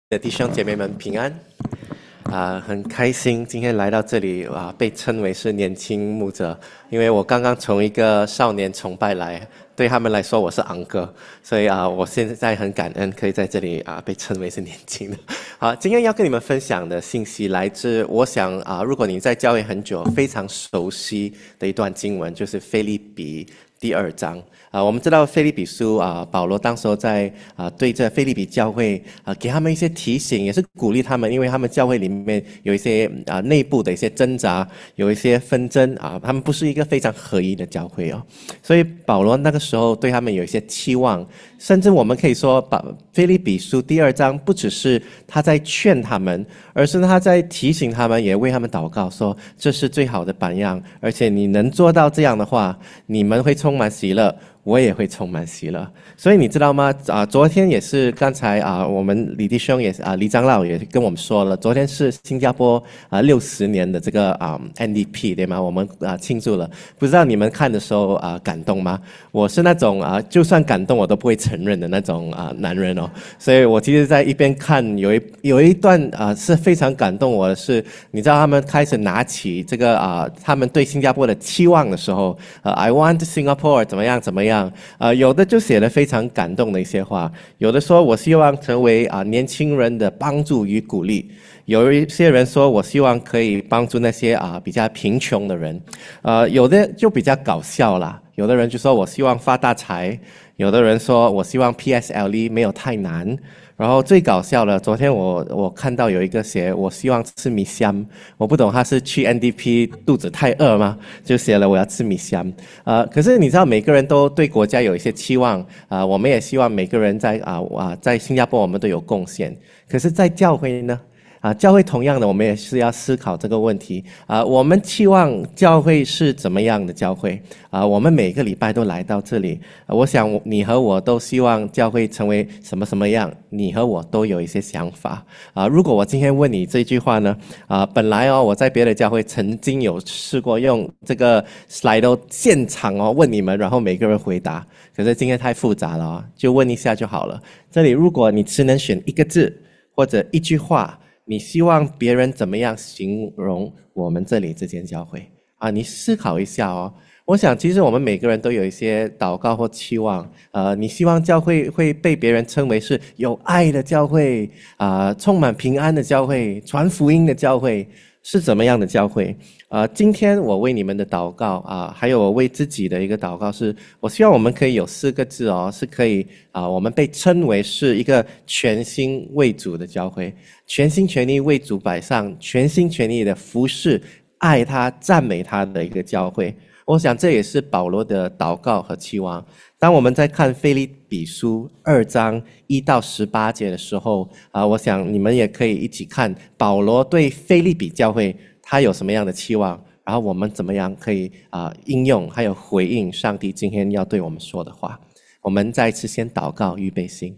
的弟兄姐妹们平安很开心今天来到这里被称为是年轻牧者，因为我刚刚从一个少年崇拜来，对他们来说我是昂哥，所以我现在很感恩可以在这里被称为是年轻的。好，今天要跟你们分享的信息来自我想如果你在教会很久非常熟悉的一段经文，就是腓立比第2章。我们知道腓立比书保罗当时候在对这腓立比教会给他们一些提醒，也是鼓励他们，因为他们教会里面有一些内部的一些挣扎，有一些纷争他们不是一个非常合一的教会所以保罗那个时候对他们有一些期望，甚至我们可以说腓立比书第2章不只是他在劝他们，而是他在提醒他们，也为他们祷告说这是最好的榜样，而且你能做到这样的话，你们会充满喜乐，我也会充满喜乐。所以你知道吗昨天也是刚才我们李弟兄也李长老也跟我们说了，昨天是新加坡60年的这个NDP 对吗？我们庆祝了，不知道你们看的时候感动吗？我是那种就算感动我都不会承认的那种男人所以我其实在一边看有一段是非常感动我的是，你知道他们开始拿起这个他们对新加坡的期望的时候I want Singapore 怎么样怎么样有的就写了非常感动的一些话，有的说我希望成为年轻人的帮助与鼓励，有一些人说我希望可以帮助那些比较贫穷的人有的就比较搞笑啦，有的人就说我希望发大财，有的人说我希望 PSLE 没有太难，然后最搞笑的，昨天我看到有一个写我希望吃米香，我不懂他是去 NDP 肚子太饿吗？就写了我要吃米香可是你知道每个人都对国家有一些期望我们也希望每个人在新加坡我们都有贡献，可是在教会呢教会同样的我们也是要思考这个问题我们期望教会是怎么样的教会我们每个礼拜都来到这里我想你和我都希望教会成为什么什么样，你和我都有一些想法如果我今天问你这句话呢本来我在别的教会曾经有试过用这个 slide 现场问你们，然后每个人回答，可是今天太复杂了就问一下就好了。这里如果你只能选一个字或者一句话，你希望别人怎么样形容我们这里这间教会你思考一下我想其实我们每个人都有一些祷告或期望你希望教会会被别人称为是有爱的教会充满平安的教会，传福音的教会，是怎么样的教会今天我为你们的祷告还有我为自己的一个祷告是，我希望我们可以有4个字是可以我们被称为是一个全心为主的教会，全心全意为主摆上，全心全意的服侍爱他赞美他的一个教会。我想这也是保罗的祷告和期望。当我们在看腓立比书2章1到18节的时候我想你们也可以一起看保罗对腓立比教会他有什么样的期望，然后我们怎么样可以应用还有回应上帝今天要对我们说的话。我们再一次先祷告，预备心。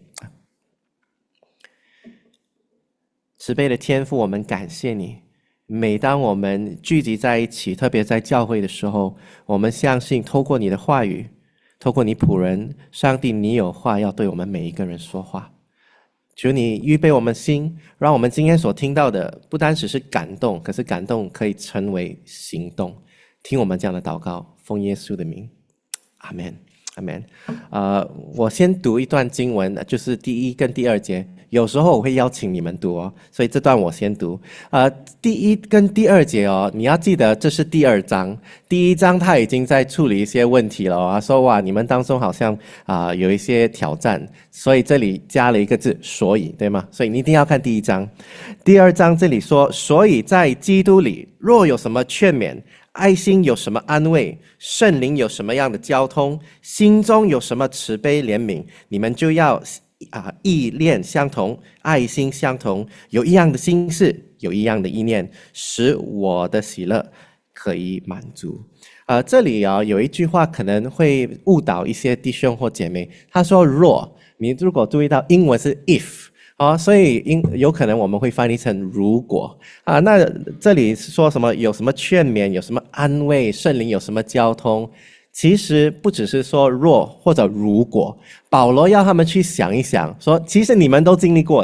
慈悲的天父，我们感谢你，每当我们聚集在一起，特别在教会的时候，我们相信透过你的话语，透过你仆人上帝，你有话要对我们每一个人说话。求你预备我们心，让我们今天所听到的不单只是感动，可是感动可以成为行动。听我们这样的祷告，奉耶稣的名，阿们，阿们。我先读一段经文，就是第1跟第2节，有时候我会邀请你们读所以这段我先读第1跟第2节你要记得这是第2章，第1章他已经在处理一些问题了说哇你们当中好像有一些挑战，所以这里加了一个字所以，对吗？所以你一定要看第1章。第2章这里说，所以在基督里若有什么劝勉，爱心有什么安慰，圣灵有什么样的交通，心中有什么慈悲怜悯，你们就要意念相同，爱心相同，有一样的心事，有一样的意念，使我的喜乐可以满足。这里有一句话可能会误导一些弟兄或姐妹，他说若，你如果注意到英文是 if所以有可能我们会翻译成如果那这里是说什么有什么劝勉，有什么安慰，圣灵有什么交通，其实不只是说若或者如果，保罗要他们去想一想，说其实你们都经历过的，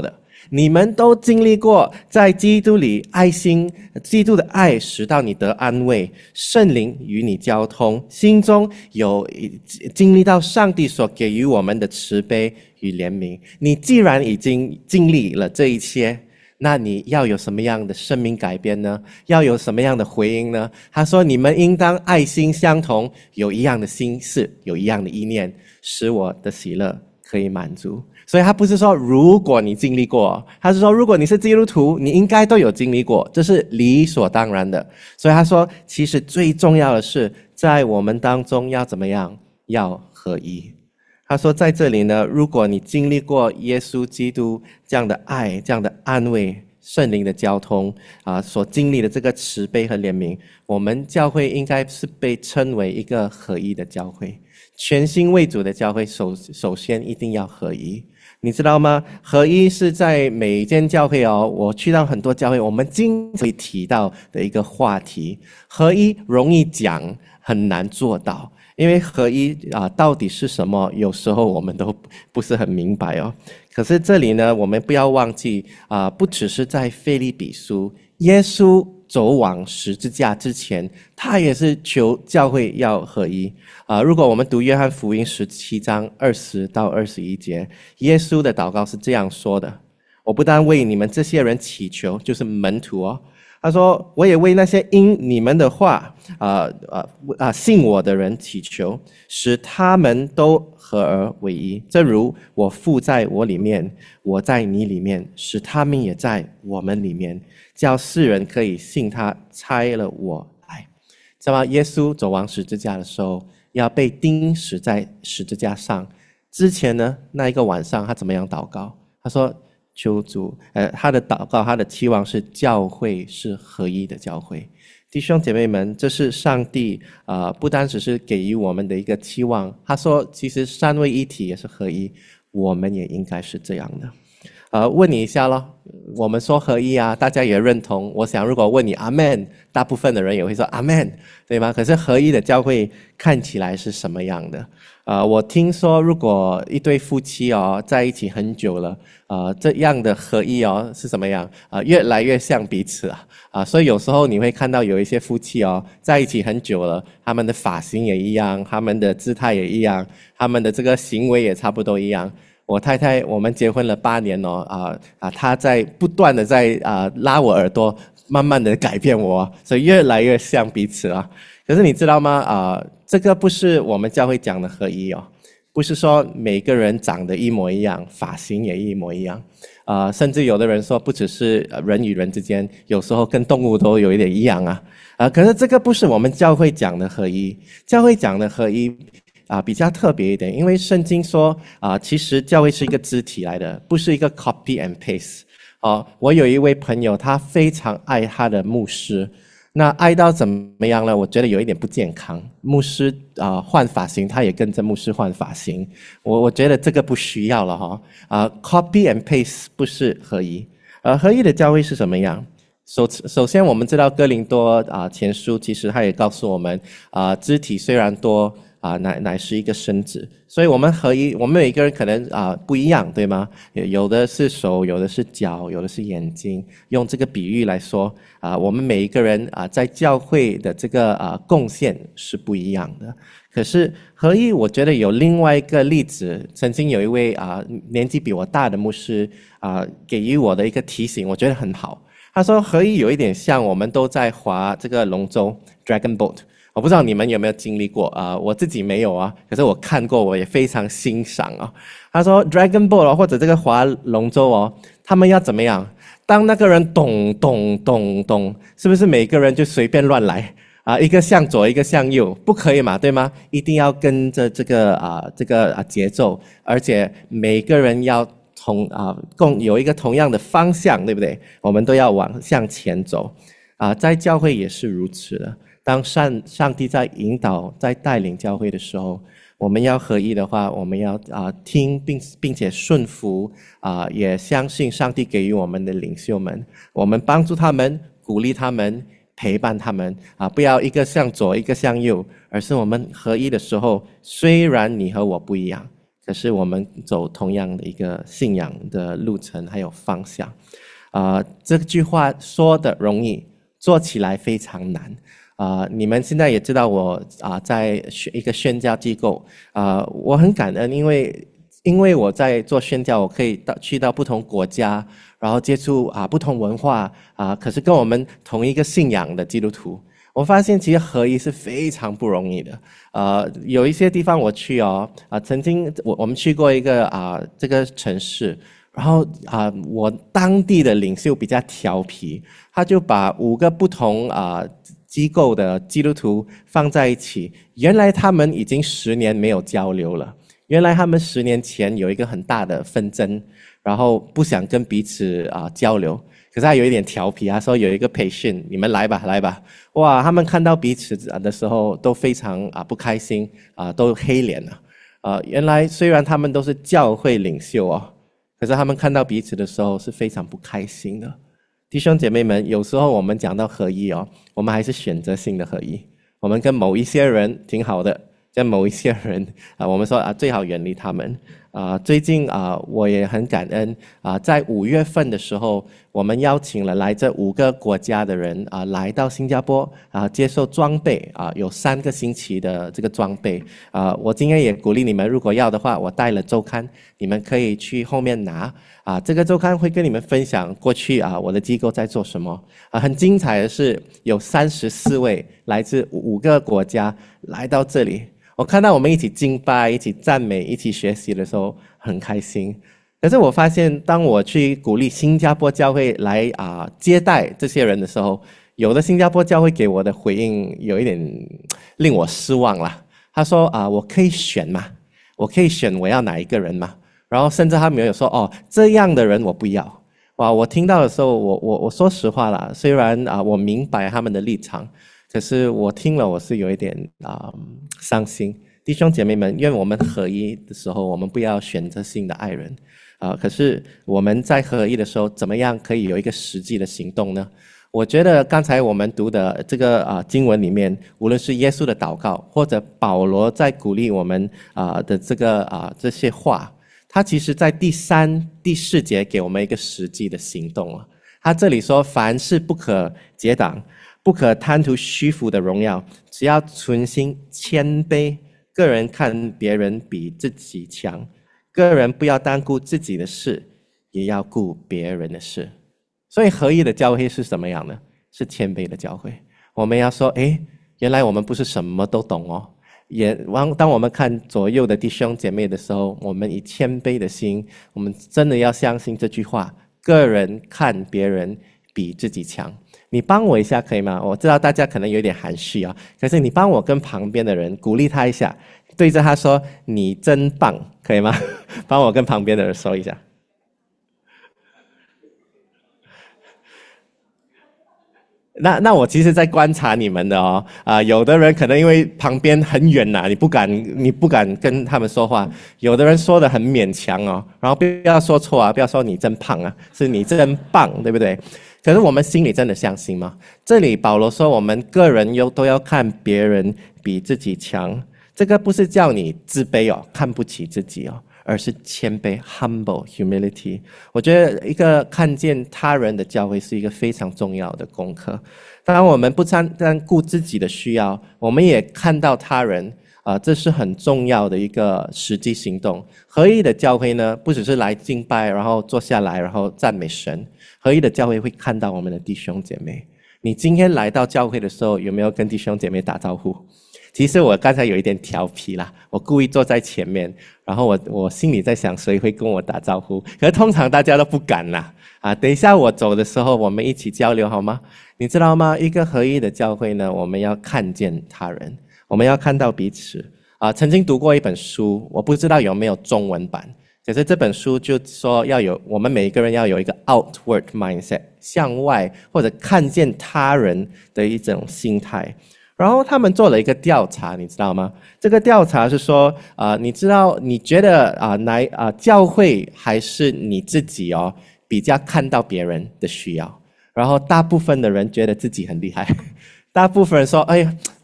你们都经历过在基督里基督的爱使到你得安慰，圣灵与你交通，心中有经历到上帝所给予我们的慈悲与怜悯。你既然已经经历了这一切，那你要有什么样的生命改变呢？要有什么样的回应呢？他说，你们应当爱心相同，有一样的心事，有一样的意念，使我的喜乐可以满足。所以他不是说如果你经历过，他是说如果你是基督徒，你应该都有经历过，这是理所当然的。所以他说，其实最重要的是在我们当中要怎么样？要合一。他说在这里呢，如果你经历过耶稣基督这样的爱，这样的安慰，圣灵的交通所经历的这个慈悲和怜悯，我们教会应该是被称为一个合一的教会，全心为主的教会。首先一定要合一，你知道吗？合一是在每一间教会我去到很多教会，我们经常会提到的一个话题。合一容易讲，很难做到。因为合一到底是什么，有时候我们都不是很明白可是这里呢，我们不要忘记不只是在腓立比书，耶稣走往十字架之前，他也是求教会要合一如果我们读约翰福音17章20到21节，耶稣的祷告是这样说的：我不但为你们这些人祈求，就是门徒他说，我也为那些因你们的话信我的人祈求，使他们都合而为一，正如我父在我里面，我在你里面，使他们也在我们里面，叫世人可以信他差了我来。知道吗？耶稣走往十字架的时候，要被钉死在十字架上之前呢，那一个晚上他怎么样祷告？他说，求主他的祷告，他的期望是教会是合一的教会。弟兄姐妹们，这是上帝不单只是给予我们的一个期望，他说其实三位一体也是合一，我们也应该是这样的。问你一下咯，我们说合一大家也认同，我想如果问你阿们，大部分的人也会说阿们，对吗？可是合一的教会看起来是什么样的？我听说如果一对夫妻在一起很久了这样的合一是怎么样越来越像彼此所以有时候你会看到有一些夫妻在一起很久了，他们的发型也一样，他们的姿态也一样，他们的这个行为也差不多一样。我太太我们结婚了8年她在不断的在拉我耳朵，慢慢的改变我，所以越来越像彼此可是你知道吗这个不是我们教会讲的合一不是说每个人长得一模一样，发型也一模一样甚至有的人说不只是人与人之间，有时候跟动物都有一点一样可是这个不是我们教会讲的合一。教会讲的合一比较特别一点，因为圣经说其实教会是一个肢体来的，不是一个 copy and paste我有一位朋友，他非常爱他的牧师，那爱到怎么样呢？我觉得有一点不健康。牧师换发型，他也跟着牧师换发型，我觉得这个不需要了copy and paste 不是合一。合一的教会是什么样？首先我们知道哥林多前书其实他也告诉我们肢体虽然多乃是一个身子，所以我们合一，我们每个人可能不一样，对吗？有的是手，有的是脚，有的是眼睛。用这个比喻来说我们每一个人在教会的这个贡献是不一样的。可是合一，我觉得有另外一个例子，曾经有一位年纪比我大的牧师给予我的一个提醒，我觉得很好。他说合一有一点像我们都在划这个龙舟 Dragon Boat，我不知道你们有没有经历过我自己没有可是我看过，我也非常欣赏他说 Dragon Boat 或者这个划龙舟他们要怎么样？当那个人咚咚咚咚，是不是每个人就随便乱来一个向左一个向右？不可以嘛，对吗？一定要跟着这个节奏，而且每个人要共有一个同样的方向，对不对？我们都要向前走在教会也是如此的。当上帝在引导在带领教会的时候，我们要合一的话，我们要听并且顺服也相信上帝给予我们的领袖们，我们帮助他们，鼓励他们，陪伴他们不要一个向左一个向右，而是我们合一的时候，虽然你和我不一样， 可是我们走同样的一个信仰的路程还有方向。这句话说的容易，做起来非常难。你们现在也知道我在一个宣教机构，我很感恩，因为我在做宣教，我可以去到不同国家，然后接触不同文化可是跟我们同一个信仰的基督徒。我发现其实合一是非常不容易的。有一些地方我去曾经我们去过一个这个城市，然后我当地的领袖比较调皮，他就把5个不同机构的基督徒放在一起。原来他们已经10年没有交流了，原来他们10年前有一个很大的纷争，然后不想跟彼此交流。可是他有一点调皮，他说有一个培训，你们来吧，来吧。哇，他们看到彼此的时候都非常不开心都黑脸了。原来虽然他们都是教会领袖可是他们看到彼此的时候是非常不开心的。弟兄姐妹们，有时候我们讲到合一我们还是选择性的合一。我们跟某一些人挺好的，跟某一些人我们说最好远离他们。最近我也很感恩在5月份的时候，我们邀请了来自5个国家的人来到新加坡接受装备有3个星期的这个装备。我今天也鼓励你们，如果要的话，我带了周刊，你们可以去后面拿这个周刊会跟你们分享过去我的机构在做什么。很精彩的是有34位来自5个国家来到这里。我看到我们一起敬拜，一起赞美，一起学习的时候很开心。可是我发现当我去鼓励新加坡教会来接待这些人的时候，有的新加坡教会给我的回应有一点令我失望了。他说我可以选吗？我可以选我要哪一个人吗？然后甚至他们有说这样的人我不要。哇，我听到的时候我说实话啦，虽然我明白他们的立场，可是我听了我是有一点伤心。弟兄姐妹们，愿我们合一的时候，我们不要选择性的爱人可是我们在合一的时候，怎么样可以有一个实际的行动呢？我觉得刚才我们读的这个经文里面，无论是耶稣的祷告，或者保罗在鼓励我们的这些话，他其实在第3、第4节给我们一个实际的行动他这里说，凡事不可结党，不可贪图虚浮的荣耀，只要存心谦卑，个人看别人比自己强，个人不要单顾自己的事，也要顾别人的事。所以合一的教会是什么样的？是谦卑的教会。我们要说原来我们不是什么都懂当我们看左右的弟兄姐妹的时候，我们以谦卑的心，我们真的要相信这句话，个人看别人比自己强。你帮我一下可以吗？我知道大家可能有点含蓄可是你帮我跟旁边的人鼓励他一下，对着他说你真棒，可以吗？帮我跟旁边的人说一下。那我其实在观察你们的有的人可能因为旁边很远你不敢跟他们说话，有的人说的很勉强然后不要说错不要说你真胖是你真棒，对不对？可是我们心里真的相信吗？这里保罗说我们个人都要看别人比自己强，这个不是叫你自卑看不起自己而是谦卑 humble humility。 我觉得一个看见他人的教会是一个非常重要的功课。当然我们不单顾自己的需要，我们也看到他人这是很重要的一个实际行动。合一的教会呢，不只是来敬拜然后坐下来然后赞美神，合一的教会会看到我们的弟兄姐妹。你今天来到教会的时候，有没有跟弟兄姐妹打招呼？其实我刚才有一点调皮啦，我故意坐在前面，然后我心里在想谁会跟我打招呼，可是通常大家都不敢啦等一下我走的时候我们一起交流好吗？你知道吗？一个合一的教会呢，我们要看见他人，我们要看到彼此曾经读过一本书，我不知道有没有中文版，可是这本书就说我们每一个人要有一个 outward mindset， 向外或者看见他人的一种心态。然后他们做了一个调查，你知道吗？这个调查是说你觉得教会还是你自己比较看到别人的需要？然后大部分的人觉得自己很厉害，大部分人说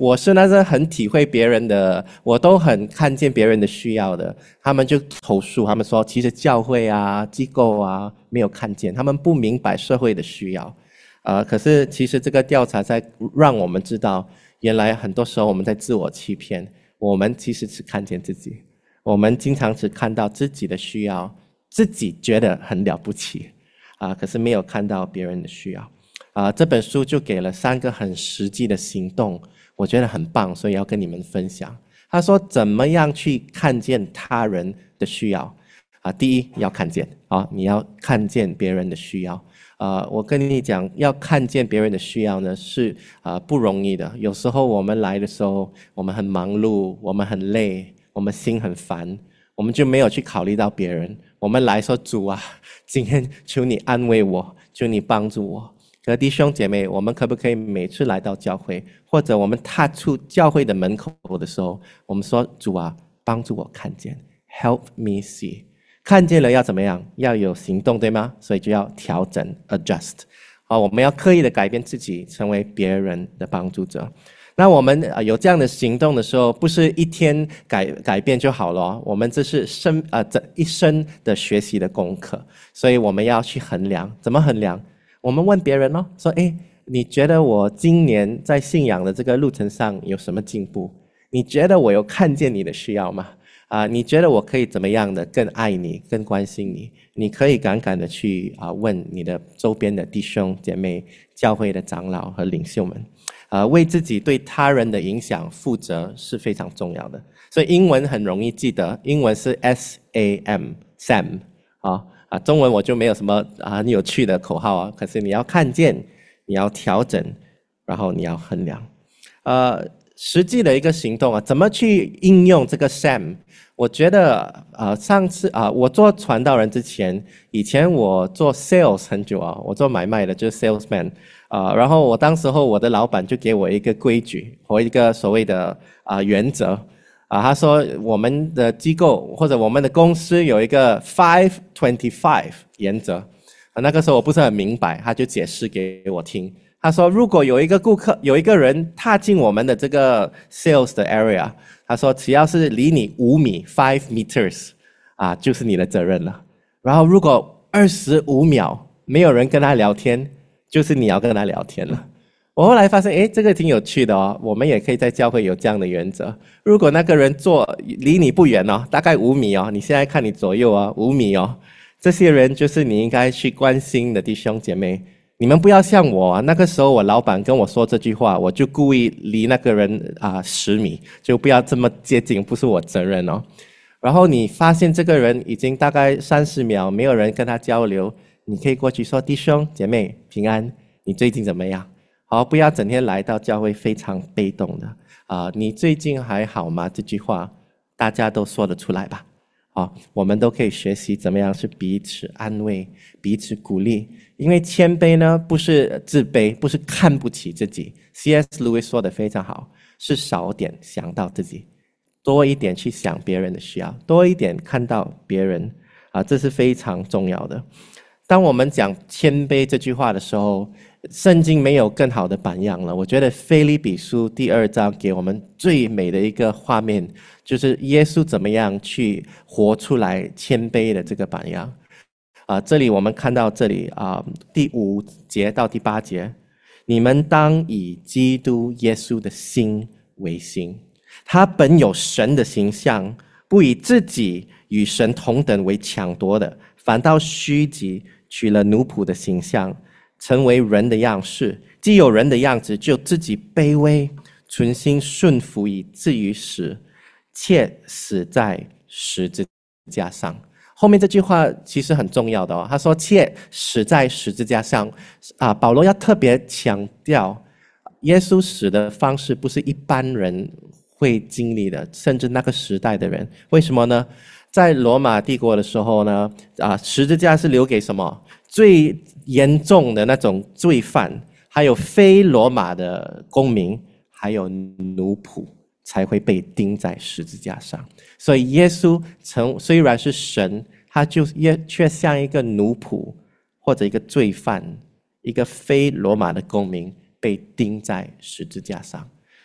我是那个很体会别人的，我都很看见别人的需要的。他们就投诉，他们说其实教会啊、机构啊没有看见，他们不明白社会的需要。可是其实这个调查在让我们知道，原来很多时候我们在自我欺骗，我们其实只看见自己，我们经常只看到自己的需要，自己觉得很了不起，可是没有看到别人的需要。这本书就给了3个很实际的行动，我觉得很棒，所以要跟你们分享。他说怎么样去看见他人的需要。第一要看见，你要看见别人的需要。我跟你讲，要看见别人的需要呢，是不容易的。有时候我们来的时候，我们很忙碌，我们很累，我们心很烦，我们就没有去考虑到别人。我们来说，主啊，今天求你安慰我，求你帮助我。可弟兄姐妹，我们可不可以每次来到教会，或者我们踏出教会的门口的时候，我们说，主啊，帮助我看见 ，Help me see。看见了要怎么样？要有行动，对吗？所以就要调整 adjust。我们要刻意的改变自己，成为别人的帮助者。那我们有这样的行动的时候，不是一天改变就好了，我们这是这一生的学习的功课。所以我们要去衡量，怎么衡量？我们问别人咯，说你觉得我今年在信仰的这个路程上有什么进步？你觉得我有看见你的需要吗？你觉得我可以怎么样的更爱你、更关心你？你可以敢敢的去问你的周边的弟兄姐妹、教会的长老和领袖们。为自己对他人的影响负责是非常重要的。所以英文很容易记得，英文是 SAM，SAM。中文我就没有什么很有趣的口号可是你要看见，你要调整，然后你要衡量。实际的一个行动怎么去应用这个 SAM？ 我觉得上次我做传道人之前，以前我做 sales 很久我做买卖的，就是 salesman。然后我当时候我的老板就给我一个规矩和一个所谓的原则。他说我们的机构或者我们的公司有一个 5-25 原则。那个时候我不是很明白，他就解释给我听。他说如果有一个顾客，有一个人踏进我们的这个 sales 的 area， 他说只要是离你5米 5 meters 就是你的责任了。然后如果25秒没有人跟他聊天，就是你要跟他聊天了。我后来发现这个挺有趣的我们也可以在教会有这样的原则。如果那个人离你不远大概5米你现在看你左右5米这些人就是你应该去关心的弟兄姐妹。你们不要像我那个时候我老板跟我说这句话，我就故意离那个人10米，就不要这么接近，不是我责任然后你发现这个人已经大概30秒没有人跟他交流，你可以过去说，弟兄姐妹平安，你最近怎么样？不要整天来到教会非常被动的你最近还好吗？这句话大家都说得出来吧？我们都可以学习怎么样是彼此安慰、彼此鼓励。因为谦卑呢，不是自卑，不是看不起自己。C.S. Lewis 说得非常好，是少点想到自己，多一点去想别人的需要，多一点看到别人这是非常重要的。当我们讲谦卑这句话的时候，圣经没有更好的榜样了。我觉得腓立比书第2章给我们最美的一个画面，就是耶稣怎么样去活出来谦卑的这个榜样。这里我们看到这里第5节到第8节，你们当以基督耶稣的心为心，他本有神的形象，不以自己与神同等为抢夺的，反倒虚己，取了奴仆的形象，成为人的样式。既有人的样子，就自己卑微，存心顺服，以至于死，且死在十字架上。后面这句话其实很重要的他说且死在十字架上保罗要特别强调，耶稣死的方式不是一般人会经历的，甚至那个时代的人。为什么呢？在罗马帝国的时候呢十字架是留给什么？最严重的那种罪犯，还有非罗马的公民，还有奴仆才会被钉在十字架上。所以耶稣虽然是神，他却像一个奴仆或者一个罪犯，一个非罗马的公民被钉在十字架上。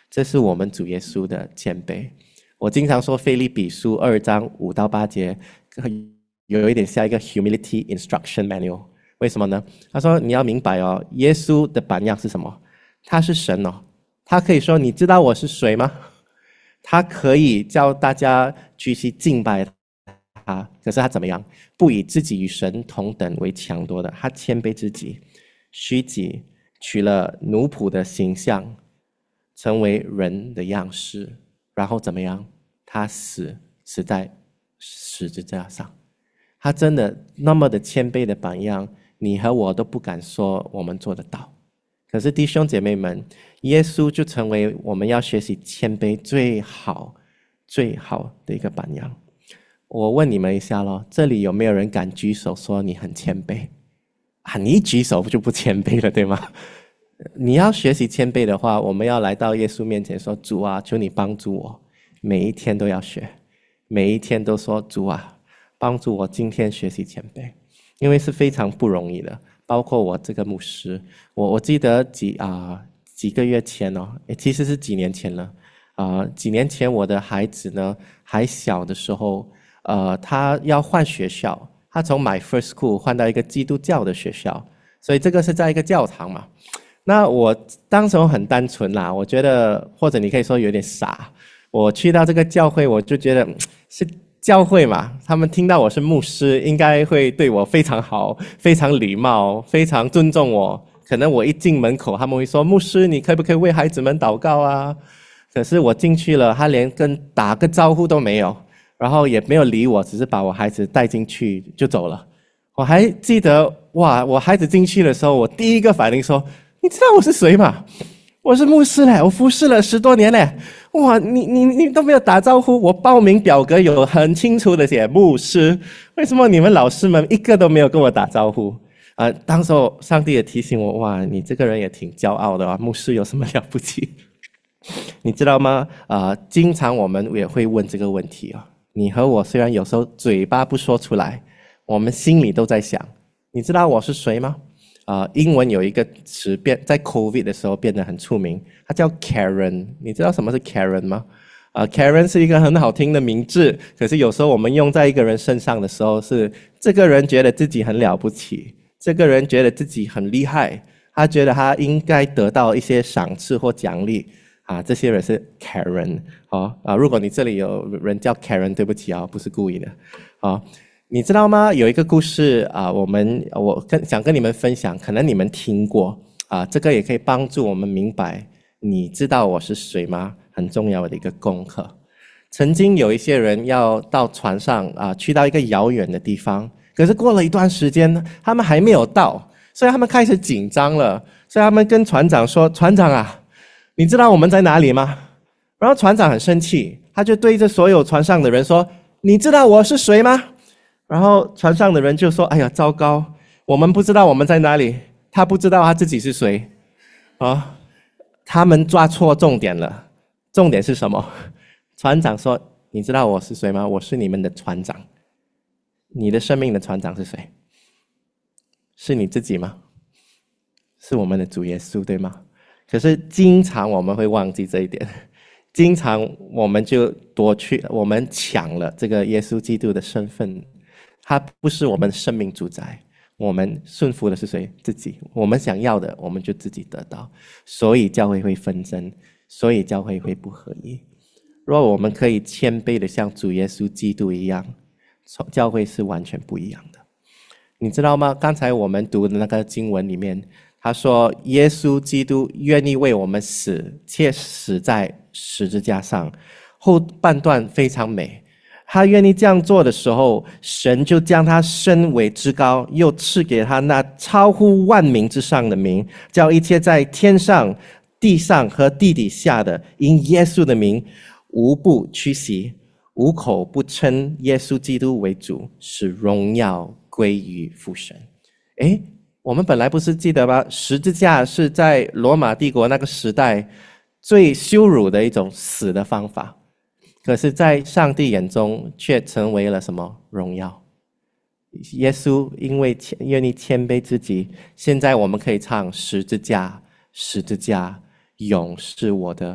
这是我们主耶稣的谦卑。我经常说腓立比书2章5到8节有一点像一个 humility instruction manual。为什么呢？他说你要明白哦，耶稣的榜样是什么？他是神哦，他可以说你知道我是谁吗？他可以叫大家举起敬拜他，可是他怎么样？不以自己与神同等为强夺的，他谦卑自己，虚己，取了奴仆的形象，成为人的样式，然后怎么样？他死在十字架上。他真的那么的谦卑的榜样，你和我都不敢说我们做得到。可是弟兄姐妹们，耶稣就成为我们要学习谦卑最好的一个榜样。我问你们一下咯，这里有没有人敢举手说你很谦卑？你一举手就不谦卑了，对吗？你要学习谦卑的话，我们要来到耶稣面前说，主啊，求你帮助我，每一天都要学，每一天都说，主啊，帮助我今天学习谦卑，因为是非常不容易的。包括我这个牧师，我记得几个月前哦，其实是几年前了。几年前我的孩子呢还小的时候，他要换学校，他从 My First School 换到一个基督教的学校，所以这个是在一个教堂嘛。那我当时很单纯啦，我觉得或者你可以说有点傻，我去到这个教会，我就觉得是教会嘛，他们听到我是牧师，应该会对我非常好，非常礼貌，非常尊重我。可能我一进门口，他们会说，牧师你可不可以为孩子们祷告啊？可是我进去了，他连跟打个招呼都没有，然后也没有理我，只是把我孩子带进去就走了。我还记得，哇，我孩子进去的时候，我第一个反应说，你知道我是谁吗？我是牧师嘞，我服侍了10多年嘞。哇，你都没有打招呼，我报名表格有很清楚的写牧师，为什么你们老师们一个都没有跟我打招呼？当时候上帝也提醒我，哇，你这个人也挺骄傲的啊，牧师有什么了不起？你知道吗？经常我们也会问这个问题啊。你和我虽然有时候嘴巴不说出来，我们心里都在想，你知道我是谁吗？英文有一个词在 COVID 的时候变得很出名，它叫 Karen。你知道什么是 Karen 吗？Karen 是一个很好听的名字，可是有时候我们用在一个人身上的时候，是这个人觉得自己很了不起，这个人觉得自己很厉害，他觉得他应该得到一些赏赐或奖励这些人是 Karen。如果你这里有人叫 Karen， 对不起不是故意的。你知道吗？有一个故事我想跟你们分享，可能你们听过这个也可以帮助我们明白，你知道我是谁吗？很重要的一个功课。曾经有一些人要到船上去到一个遥远的地方，可是过了一段时间，他们还没有到，所以他们开始紧张了，所以他们跟船长说，船长啊，你知道我们在哪里吗？然后船长很生气，他就对着所有船上的人说，你知道我是谁吗？然后船上的人就说，哎呀，糟糕，我们不知道我们在哪里，他不知道他自己是谁他们抓错重点了。重点是什么？船长说，你知道我是谁吗？我是你们的船长。你的生命的船长是谁？是你自己吗？是我们的主耶稣，对吗？可是经常我们会忘记这一点，经常我们就我们抢了这个耶稣基督的身份，他不是我们生命主宰，我们顺服的是谁？自己。我们想要的我们就自己得到，所以教会会纷争，所以教会会不合一。若我们可以谦卑的像主耶稣基督一样，教会是完全不一样的。你知道吗？刚才我们读的那个经文里面，他说耶稣基督愿意为我们死，且死在十字架上。后半段非常美，他愿意这样做的时候，神就将他升为至高，又赐给他那超乎万名之上的名，叫一切在天上、地上和地底下的，因耶稣的名，无不屈膝，无口不称耶稣基督为主，使荣耀归于父神。我们本来不是记得吗？十字架是在罗马帝国那个时代最羞辱的一种死的方法，可是在上帝眼中却成为了什么？荣耀。耶稣因为愿意谦卑自己，现在我们可以唱十字架，十字架永是我的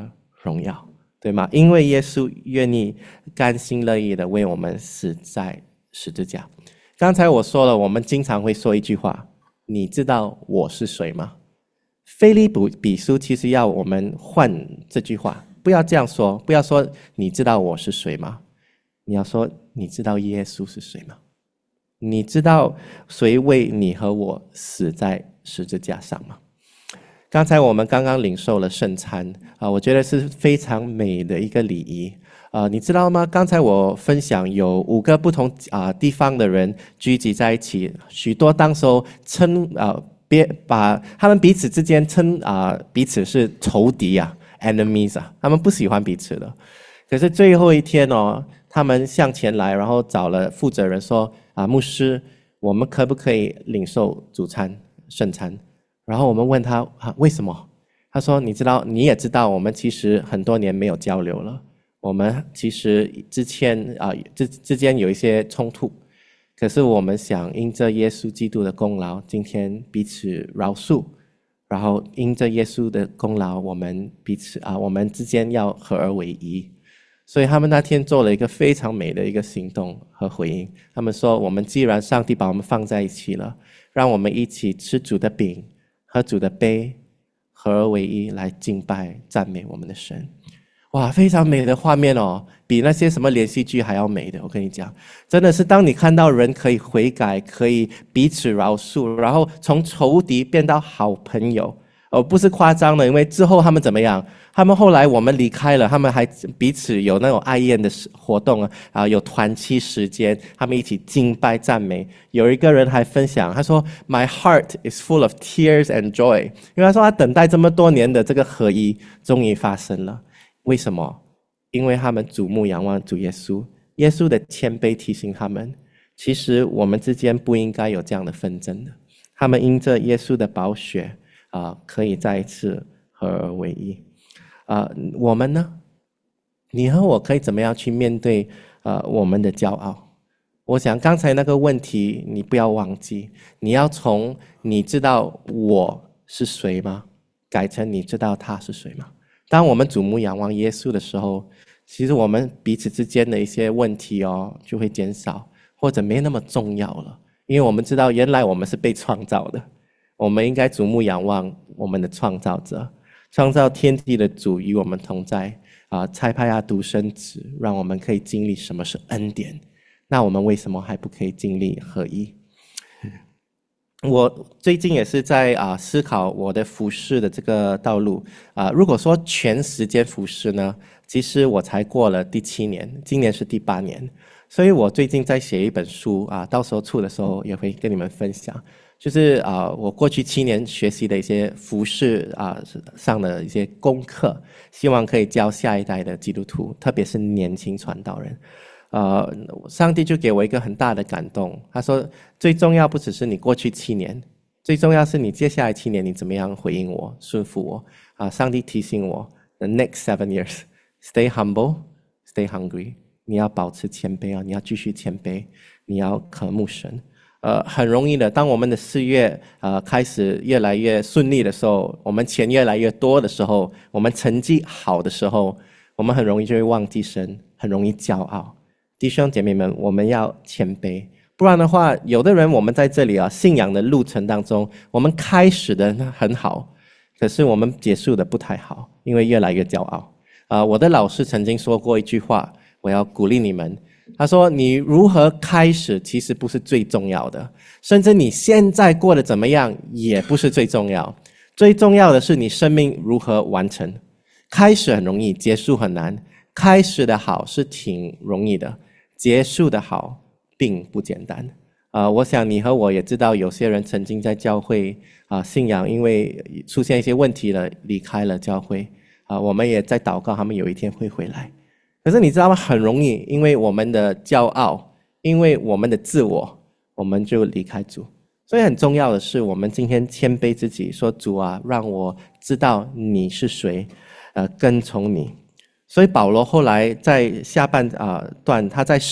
荣耀，对吗？因为耶稣愿意甘心乐意的为我们死在十字架。刚才我说了，我们经常会说一句话，你知道我是谁吗？腓立比书其实要我们换这句话，不要这样说，不要说你知道我是谁吗？你要说你知道耶稣是谁吗？你知道谁为你和我死在十字架上吗？刚才我们刚刚领受了圣餐我觉得是非常美的一个礼仪你知道吗？刚才我分享有5个不同地方的人聚集在一起，许多当时候称把他们彼此之间称彼此是仇敌enemies 他们不喜欢彼此的。可是最后一天他们向前来，然后找了负责人说牧师，我们可不可以领受主餐圣餐？然后我们问他为什么？他说你也知道我们其实很多年没有交流了，我们其实之间有一些冲突，可是我们想因着耶稣基督的功劳，今天彼此饶恕，然后因着耶稣的功劳，我们我们之间要合而为一。所以他们那天做了一个非常美的一个行动和回应。他们说，我们既然上帝把我们放在一起了，让我们一起吃主的饼，喝主的杯，合而为一，来敬拜赞美我们的神。哇，非常美的画面比那些什么连续剧还要美的。我跟你讲，真的是当你看到人可以悔改，可以彼此饶恕，然后从仇敌变到好朋友不是夸张的。因为之后他们怎么样？他们后来我们离开了，他们还彼此有那种爱宴的活动有团契时间，他们一起敬拜赞美。有一个人还分享，他说 My heart is full of tears and joy， 因为他说他等待这么多年的这个合一终于发生了。为什么？因为他们瞩目仰望主耶稣，耶稣的谦卑提醒他们，其实我们之间不应该有这样的纷争的。他们因着耶稣的宝血可以再一次合而为一。我们呢？你和我可以怎么样去面对我们的骄傲？我想刚才那个问题你不要忘记，你要从你知道我是谁吗？改成你知道他是谁吗？当我们瞩目仰望耶稣的时候，其实我们彼此之间的一些问题就会减少，或者没那么重要了。因为我们知道原来我们是被创造的，我们应该瞩目仰望我们的创造者，创造天地的主与我们同在差派他独生子，让我们可以经历什么是恩典。那我们为什么还不可以经历合一？我最近也是在思考我的服事的这个道路如果说全时间服事呢，其实我才过了第7年，今年是第8年。所以我最近在写一本书到时候出的时候也会跟你们分享，就是我过去7年学习的一些服事上的一些功课，希望可以教下一代的基督徒，特别是年轻传道人。上帝就给我一个很大的感动，他说最重要不只是你过去7年，最重要是你接下来7年你怎么样回应我，顺服我上帝提醒我 The next 7 years Stay humble, stay hungry， 你要保持谦卑你要继续谦卑，你要渴慕神很容易的，当我们的事业开始越来越顺利的时候，我们钱越来越多的时候，我们成绩好的时候，我们很容易就会忘记神，很容易骄傲。弟兄姐妹们，我们要谦卑，不然的话，有的人我们在这里信仰的路程当中，我们开始的很好，可是我们结束的不太好，因为越来越骄傲我的老师曾经说过一句话，我要鼓励你们。他说你如何开始其实不是最重要的，甚至你现在过得怎么样也不是最重要，最重要的是你生命如何完成。开始很容易，结束很难。开始的好是挺容易的，结束的好并不简单我想你和我也知道，有些人曾经在教会信仰因为出现一些问题了，离开了教会我们也在祷告他们有一天会回来。可是你知道吗？很容易因为我们的骄傲，因为我们的自我，我们就离开主。所以很重要的是，我们今天谦卑自己，说主让我知道你是谁跟从你。所以保罗后来在下半段，他在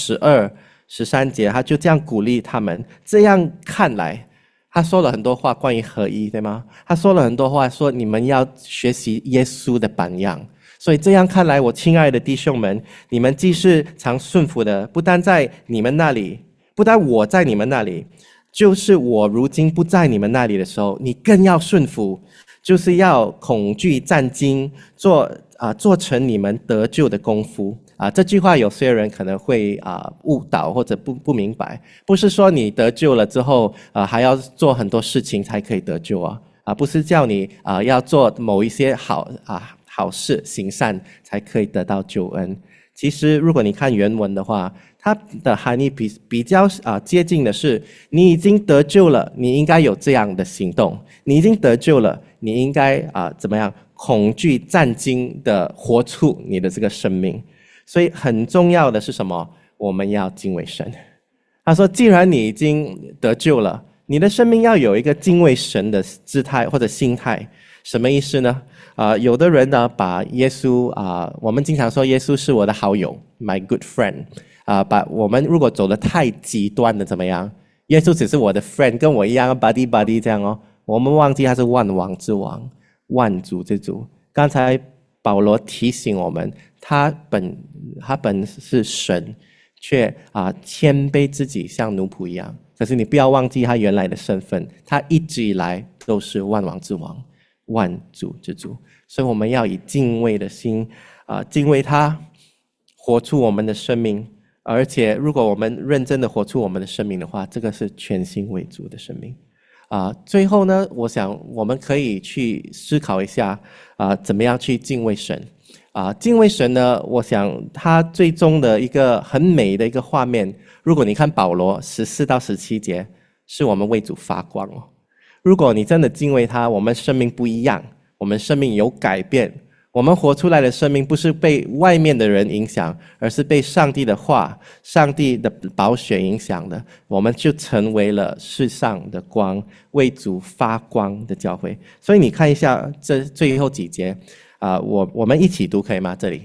12、13节，他就这样鼓励他们。这样看来，他说了很多话关于合一，对吗？他说了很多话，说你们要学习耶稣的榜样。 所以这样看来，我亲爱的弟兄们，你们既是常顺服的，不但在你们那里，不但我在你们那里，就是我如今不在你们那里的时候，你更要顺服，就是要恐惧战惊，做成你们得救的功夫。这句话有些人可能会误导或者不明白，不是说你得救了之后还要做很多事情才可以得救不是叫你要做某一些好事行善才可以得到救恩。其实如果你看原文的话，它的含义比较接近的是，你已经得救了，你应该有这样的行动；你已经得救了，你应该怎么样恐惧战惊的活出你的这个生命。所以很重要的是什么？我们要敬畏神。他说，既然你已经得救了，你的生命要有一个敬畏神的姿态或者心态。什么意思呢？有的人呢，把耶稣我们经常说耶稣是我的好友 ，my good friend。把我们如果走得太极端的怎么样？耶稣只是我的 friend， 跟我一样 buddy 这样我们忘记他是万王之王，万主之主。刚才保罗提醒我们，他本是神，却谦卑自己像奴仆一样。可是你不要忘记他原来的身份，他一直以来都是万王之王，万主之主。所以我们要以敬畏的心敬畏他，活出我们的生命。而且如果我们认真的活出我们的生命的话，这个是全心为主的生命。最后呢，我想我们可以去思考一下怎么样去敬畏神。敬畏神呢，我想他最终的一个很美的一个画面，如果你看保罗14到17节，是我们为主发光如果你真的敬畏他，我们生命不一样，我们生命有改变，我们活出来的生命不是被外面的人影响，而是被上帝的话、上帝的宝血影响的，我们就成为了世上的光，为主发光的教会。所以你看一下这最后几节我们一起读可以吗？这里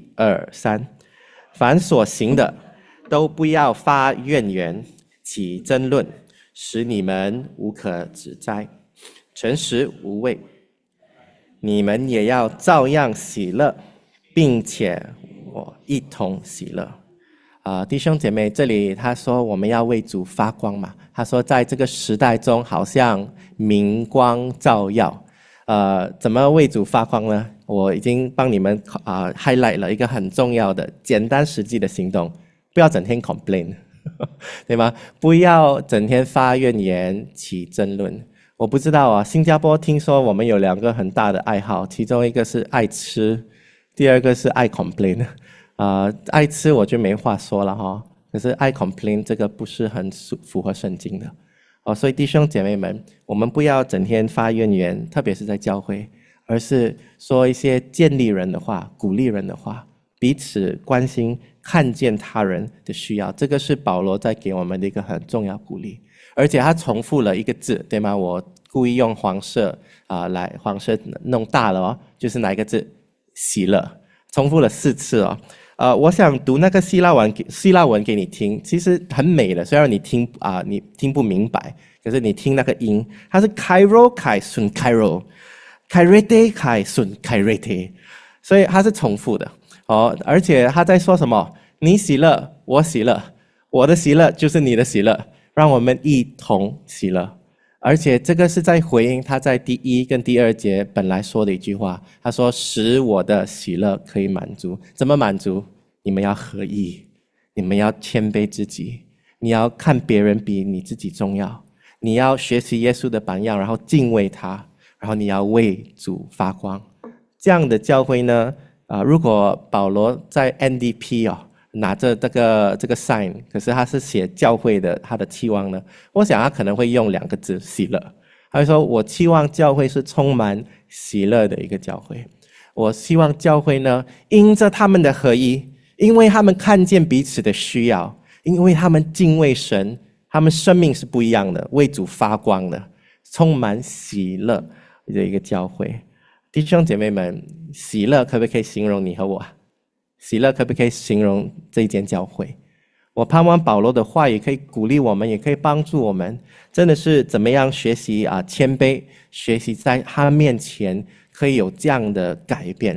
1、2、3，凡所行的都不要发怨言，起争论，使你们无可指摘，诚实无畏。你们也要照样喜乐，并且我一同喜乐。弟兄姐妹，这里他说我们要为主发光嘛。他说在这个时代中好像明光照耀。怎么为主发光呢？我已经帮你们highlight 了一个很重要的简单实际的行动。不要整天 complain 对吗？不要整天发怨言起争论。我不知道新加坡听说我们有2个很大的爱好，其中一个是爱吃，第二个是爱 complain。爱吃我就没话说了可是爱 complain 这个不是很符合圣经的所以弟兄姐妹们，我们不要整天发怨言，特别是在教会，而是说一些建立人的话，鼓励人的话，彼此关心，看见他人的需要。这个是保罗在给我们的一个很重要鼓励。而且他重复了一个字，对吗？我故意用黄色黄色弄大了就是哪一个字？喜乐，重复了4次我想读那个希腊文给你听，其实很美的，虽然你听不明白，可是你听那个音，它是 kairo kai sun kairo kairete kai sun kairete， 所以它是重复的而且他在说什么？你喜乐，我喜乐，我的喜乐就是你的喜乐，让我们一同喜乐。而且这个是在回应他在第1跟第2节本来说的一句话，他说使我的喜乐可以满足。怎么满足？你们要合一，你们要谦卑自己，你要看别人比你自己重要，你要学习耶稣的榜样，然后敬畏他，然后你要为主发光。这样的教会呢如果保罗在 NDP拿着这个 sign， 可是他是写教会的他的期望呢，我想他可能会用2个字，喜乐。他会说我期望教会是充满喜乐的一个教会，我希望教会呢因着他们的合一，因为他们看见彼此的需要，因为他们敬畏神，他们生命是不一样的，为主发光的，充满喜乐的一个教会。弟兄姐妹们，喜乐可不可以形容你和我？喜乐可不可以形容这一间教会？我盼望保罗的话也可以鼓励我们，也可以帮助我们，真的是怎么样学习谦卑，学习在他面前可以有这样的改变，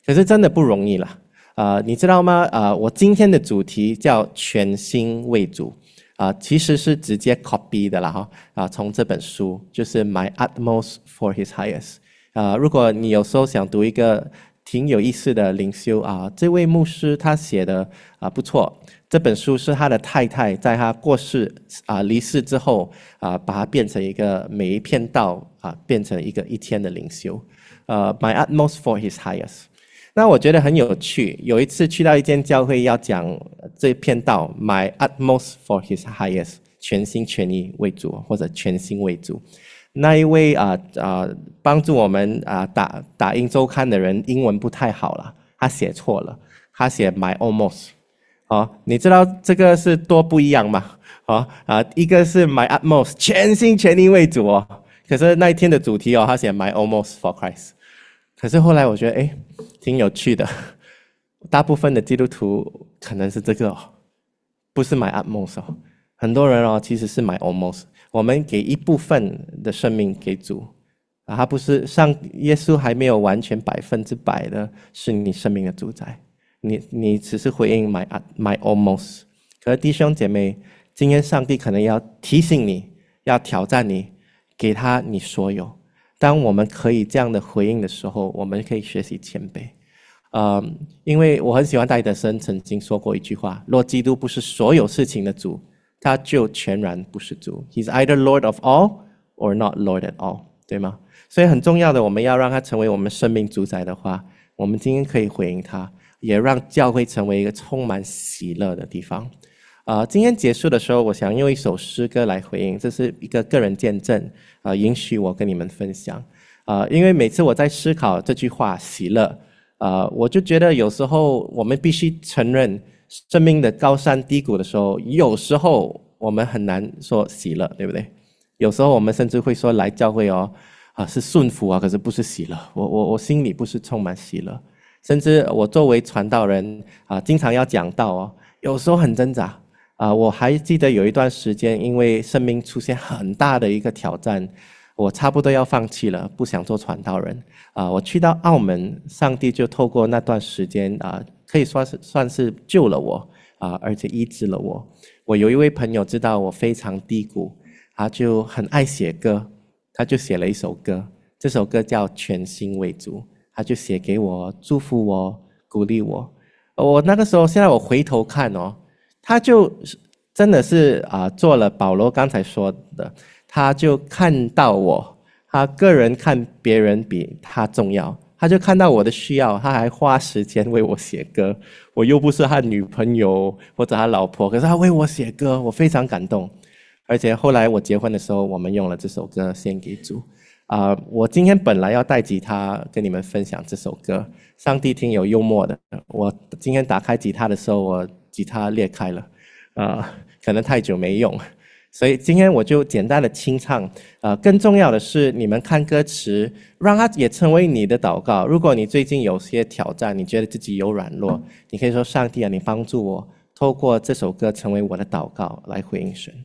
可是真的不容易啦。你知道吗？我今天的主题叫全心为主，其实是直接 copy 的啦哈，从这本书就是 My Utmost for His Highest。如果你有时候想读一个挺有意思的灵修这位牧师他写的不错。这本书是他的太太在他过世离世之后把它变成一个每一篇道变成一天的灵修。My Utmost for His Highest。那我觉得很有趣，有一次去到一间教会要讲这篇道 My Utmost for His Highest， 全心全意为主或者全心为主。那一位帮助我们打印周刊的人英文不太好了，他写错了，他写 My Almost。你知道这个是多不一样吗？一个是 My Utmost 全心全意为主可是那一天的主题他写 My Almost for Christ。可是后来我觉得挺有趣的，大部分的基督徒可能是这个不是 My Utmost很多人其实是 My Almost。我们给一部分的生命给主他不是耶稣还没有完全100%的是你生命的主宰，你只是回应 my almost。 可是弟兄姐妹，今天上帝可能要提醒你，要挑战你，给他你所有。当我们可以这样的回应的时候，我们可以学习谦卑。因为我很喜欢戴德生曾经说过一句话，若基督不是所有事情的主，他就全然不是主。 He's either Lord of all or not Lord at all， 对吗？所以很重要的，我们要让他成为我们生命主宰的话，我们今天可以回应他，也让教会成为一个充满喜乐的地方。今天结束的时候，我想用一首诗歌来回应，这是一个个人见证，允许我跟你们分享。因为每次我在思考这句话喜乐，我就觉得有时候我们必须承认生命的高山低谷的时候，有时候我们很难说喜乐，对不对？有时候我们甚至会说来教会是顺服可是不是喜乐，我心里不是充满喜乐。甚至我作为传道人经常要讲道有时候很挣扎。我还记得有一段时间，因为生命出现很大的一个挑战，我差不多要放弃了，不想做传道人。我去到澳门，上帝就透过那段时间可以算是救了我而且医治了我。我有一位朋友知道我非常低谷，他就很爱写歌，他就写了一首歌，这首歌叫全心为主，他就写给我，祝福我，鼓励我。我那个时候，现在我回头看他就真的是做了保罗刚才说的，他就看到我，他个人看别人比他重要，他就看到我的需要，他还花时间为我写歌。我又不是他女朋友或者他老婆，可是他为我写歌，我非常感动。而且后来我结婚的时候，我们用了这首歌献给主。我今天本来要带吉他跟你们分享这首歌，上帝挺有幽默的。我今天打开吉他的时候，我吉他裂开了，可能太久没用，所以今天我就简单的清唱。更重要的是，你们看歌词，让它也成为你的祷告。如果你最近有些挑战，你觉得自己有软弱，你可以说上帝你帮助我，透过这首歌成为我的祷告，来回应神。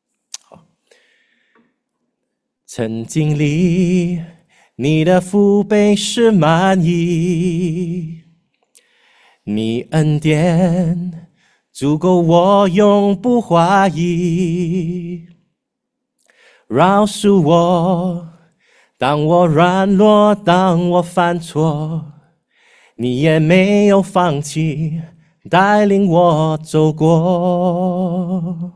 曾经历你的福杯是满溢，你恩典足够我永不怀疑。饶恕我，当我软弱，当我犯错，你也没有放弃，带领我走过。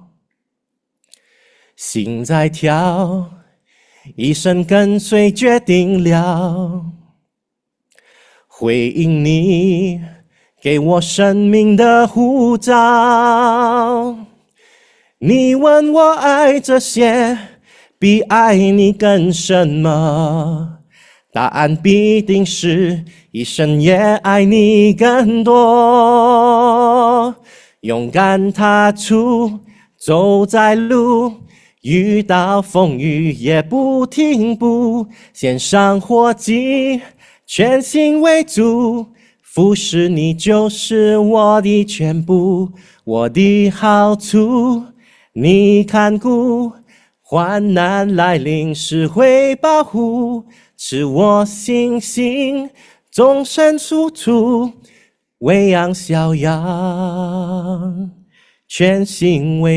心在跳，一生跟随决定了，回应你给我生命的呼召。你问我爱这些比爱你更什么，答案必定是一生也爱你更多。勇敢踏出，走在路，遇到风雨也不停步，献上火祭，全心为主，服侍你就是我的全部。我的好处你看顾，患难来临时会保护，赐我信心， 终身处处喂养小羊，全心为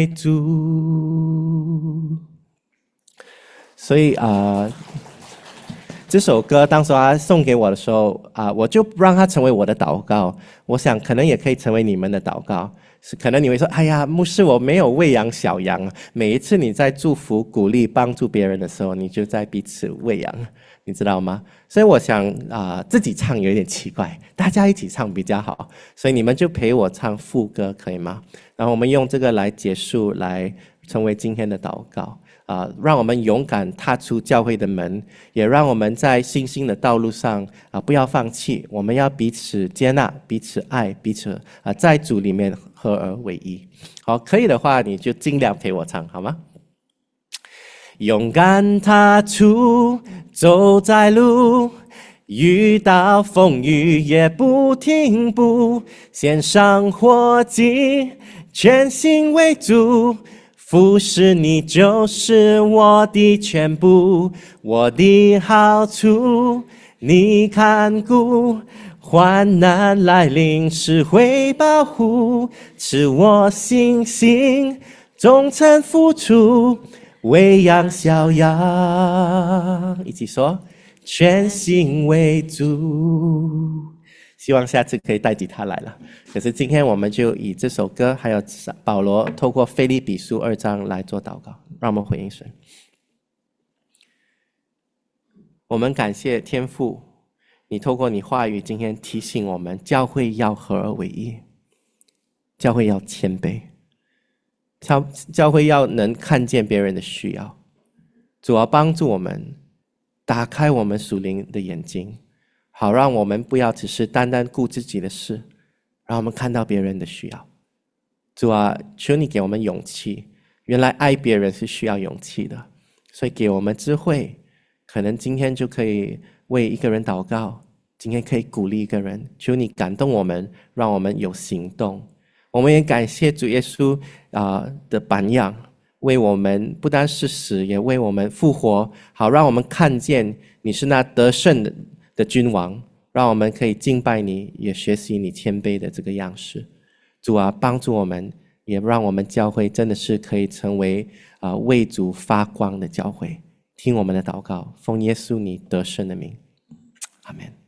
主。所以这首歌当时他送给我的时候我就让它成为我的祷告。我想可能也可以成为你们的祷告。是可能你会说，哎呀，牧师，我没有喂养小羊。每一次你在祝福、鼓励、帮助别人的时候，你就在彼此喂养，你知道吗？所以我想自己唱有点奇怪，大家一起唱比较好。所以你们就陪我唱副歌，可以吗？然后我们用这个来结束，来成为今天的祷告。让我们勇敢踏出教会的门，也让我们在信心的道路上不要放弃。我们要彼此接纳、彼此爱、彼此在主里面合而为一。好，可以的话你就尽量陪我唱，好吗？勇敢踏出，走在路，遇到风雨也不停步，献上火祭，全心为主。服侍你就是我的全部，我的好处你看顾，患难来临时会保护，赐我信心，忠诚付出，喂养小羊。一起说，全心为主。希望下次可以带吉他来了。可是今天我们就以这首歌，还有保罗透过腓立比书2章来做祷告，让我们回应神。我们感谢天父，你透过你话语今天提醒我们，教会要合而为一，教会要谦卑，教会要能看见别人的需要。主要帮助我们打开我们属灵的眼睛，好让我们不要只是单单顾自己的事，让我们看到别人的需要。主啊，求你给我们勇气，原来爱别人是需要勇气的，所以给我们智慧，可能今天就可以为一个人祷告，今天可以鼓励一个人。求你感动我们，让我们有行动。我们也感谢主耶稣的榜样，为我们不单是死，也为我们复活，好让我们看见你是那得胜的君王，让我们可以敬拜你，也学习你谦卑的这个样式。主啊，帮助我们，也让我们教会真的是可以成为为主发光的教会。听我们的祷告，奉耶稣你得胜的名，阿们。